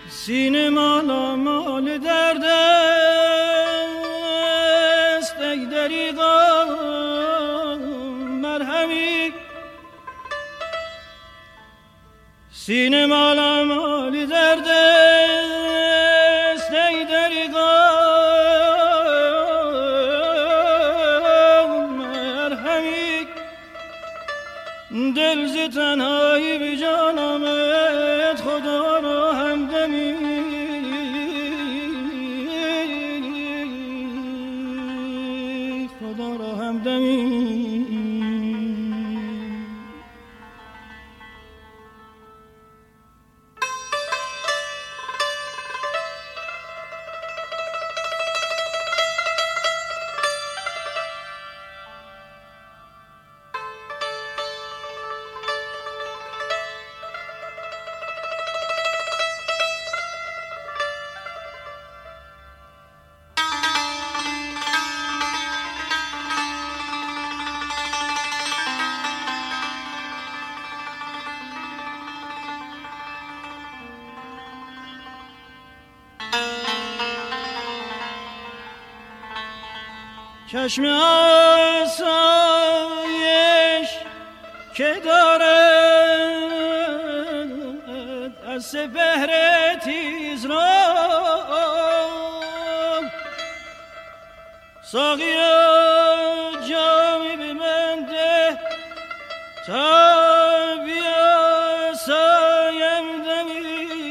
سینه مال درد است ای دریغا مرهمی سینه مال درد است ای دریغا مرهمی دل ز تنهایی به جان آمد خدا را همدمی خدا را همدمی چشم آسایش که دارد از سپهر تیز را ساقیا جامی به من ده تا بیاسایم دمی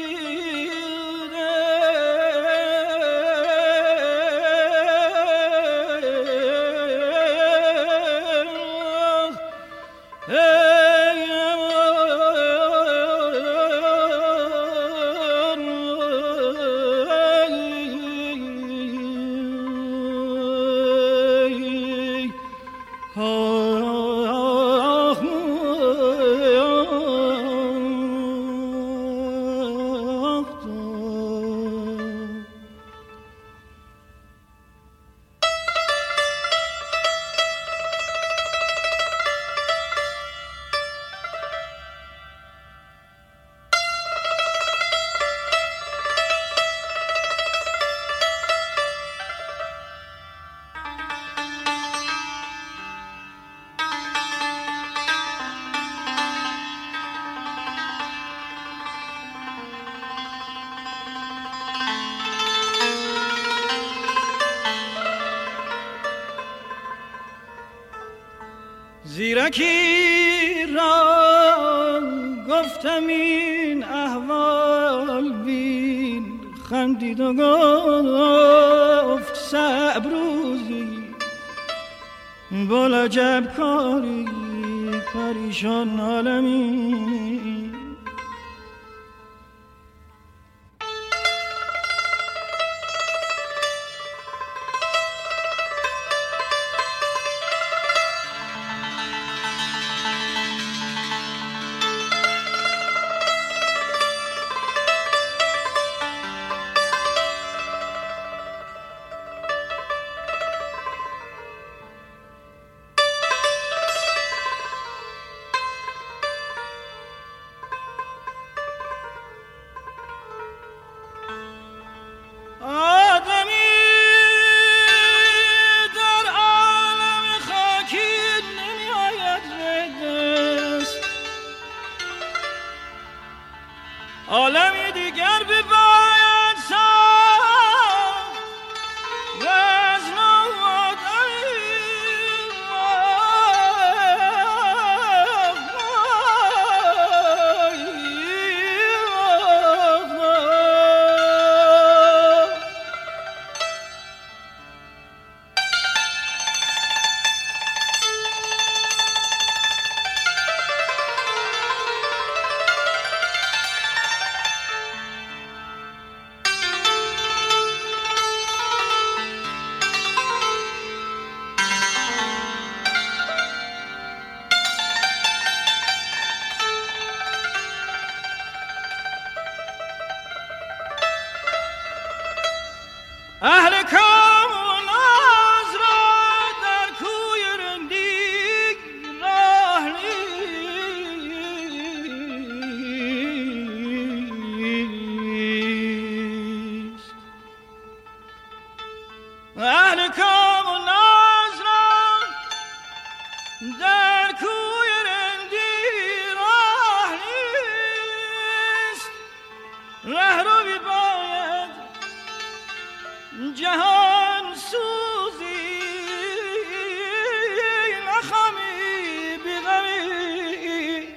زیرکی را گفتم این احوال بین خندید و گفت صبر روزی بلعجب کاری پریشان عالمی عالمی دیگر به باید ساخت و از نو اهل کام و ناز را در کوی رندی راه نیست رهروی باید جهان سوزی نخمی بیغمی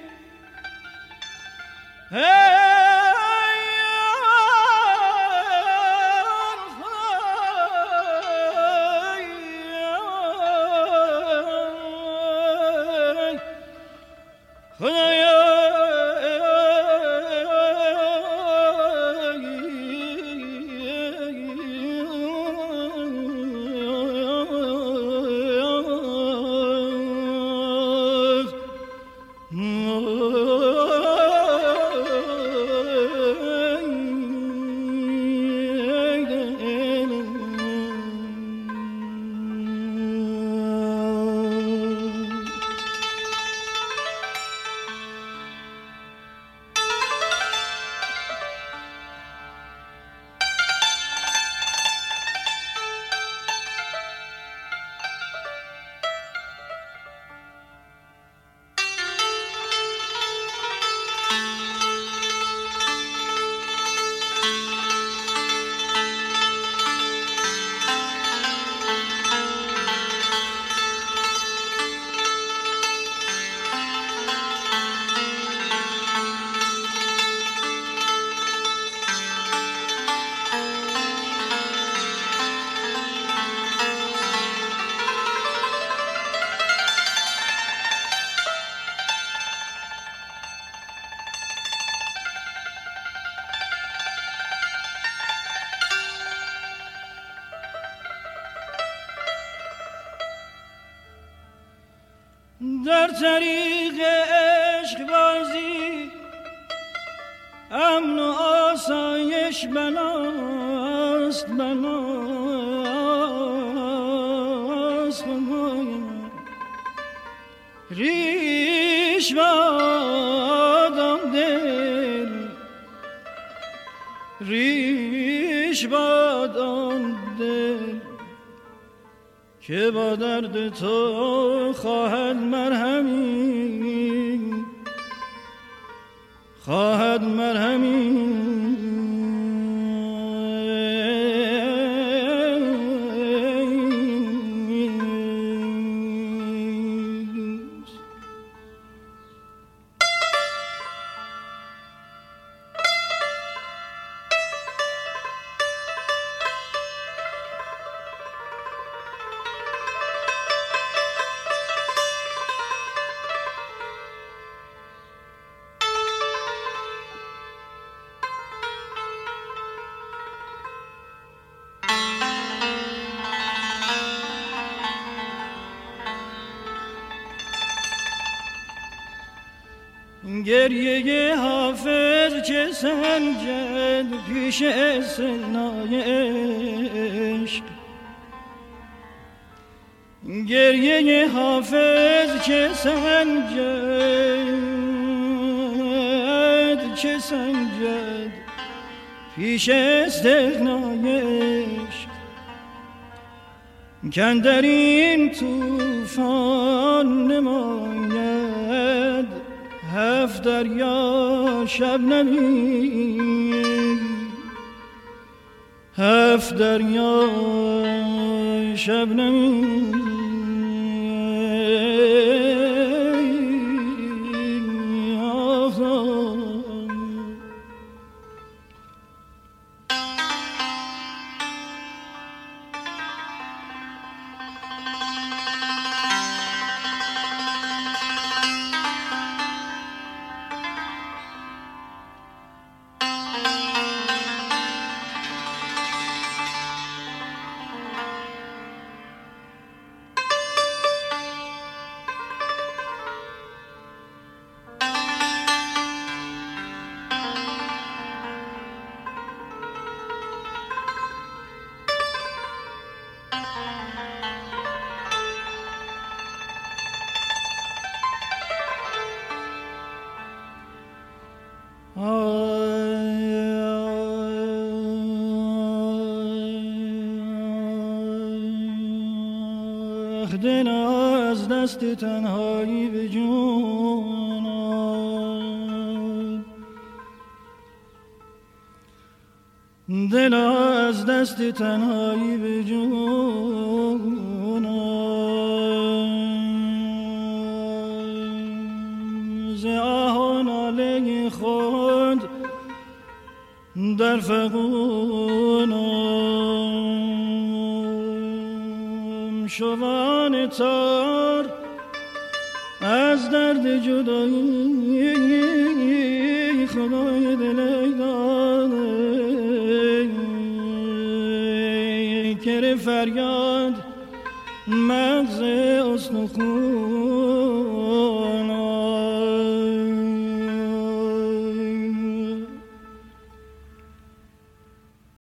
در طریق عشق بازی امن و آسایش بناست ریش بادم دل ریش بادم دل که با درد تو خواهد مرهمی گریه حافظ چه سنجد پیش سنای عشق گریه حافظ چه سنجد پیش استغنای عشق کاندر این طوفان نماید هفت دریا شبنمی دل از دست تنهایی به جون دل از دست تنهایی به جونم ز آه و ناله خود در فغانم شوان تار از درد جدایی خدای دل داده کر فریاد مغز استخون